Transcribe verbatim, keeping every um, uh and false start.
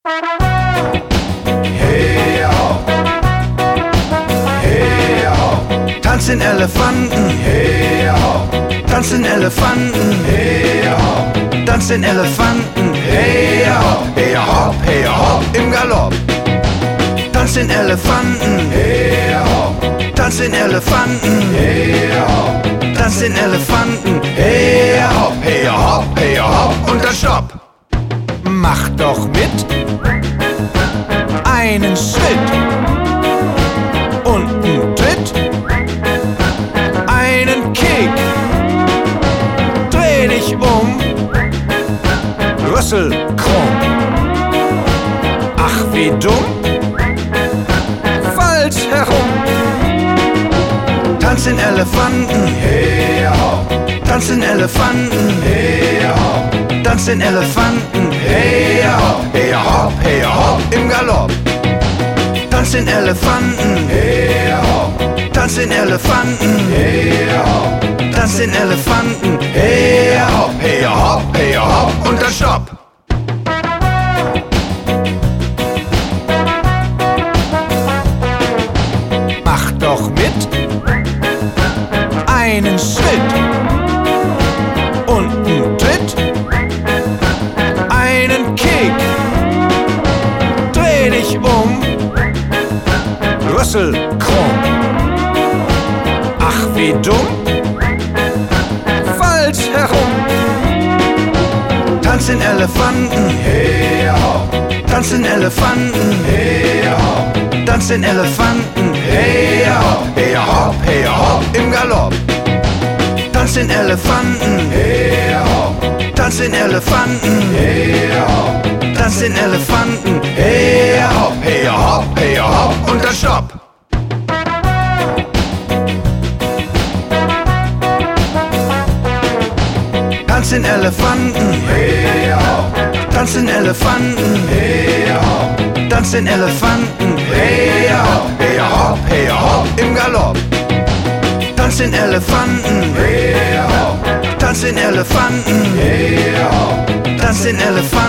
Hey ho, hey ho, tanzen Elefanten. Hey ho, tanzen Elefanten. Hey ho, tanzen Elefanten. Hey ho, hey ho, hey ho, im Galopp. Tanzen Elefanten. Hey ho, tanzen Elefanten. Hey ho, tanzen Elefanten. Hey ho, hey ho, hey ho, und dann Stopp. Mach doch mit. Einen Schritt und einen Tritt, einen Kick, dreh dich um, Rüssel krumm. Ach wie dumm, falsch herum. Tanzen Elefanten, hey ho, tanzen Elefanten, hey ho, tanzen Elefanten, hey ho, hey ho, hey ho, im Galopp. Tanzen Elefanten, hey ho, tanzen Elefanten, hey ho, tanzen Elefanten, hey ho, hey ho, hey ho, und dann Stopp. Mach doch mit. Einen Schritt und einen Tritt, einen Kick, dreh dich um, Rüssel krumm. Ach wie dumm, falsch herum. Tanzen Elefanten, hey ho, tanzen Elefanten, hey ho, tanzen Elefanten, hey ho, hey ho, hey ho, im Galopp. Tanzen Elefanten, hey ho, tanzen Elefanten, hey ho, tanzen Elefanten, hey ho, hey ho, hey ho, und dann Stopp. Tanzen Elefanten, hey ho, tanzen Elefanten, hey ho, tanzen Elefanten, hey ho, hey ho, hey ho, im Galopp. Tanzen Elefanten, hey ho, tanzen Elefanten, hey ho, tanzen Elefanten.